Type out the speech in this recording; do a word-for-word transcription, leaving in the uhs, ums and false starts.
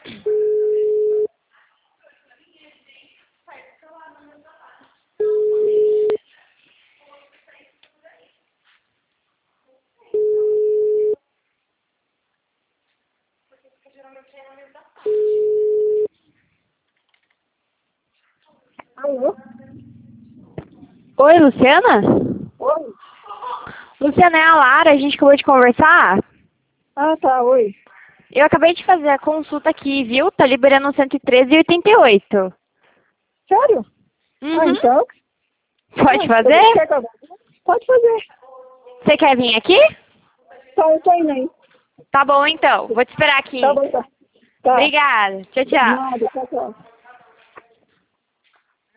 Alô? Oi, Luciana? Oi? Luciana, é a Lara, a gente acabou de conversar. Ah, tá, oi. Eu acabei de fazer a consulta aqui, viu? Tá liberando cento e treze e oitenta e oito. Sério? Ah, Uhum. então? Pode Ah, fazer? quer que eu- Pode fazer. Você quer vir aqui? Tá, eu tô indo aí. Tá bom, então. Vou te esperar aqui. Tá bom, tá. Tá. Obrigada. Tchau, tchau. Nada, tchau, tchau.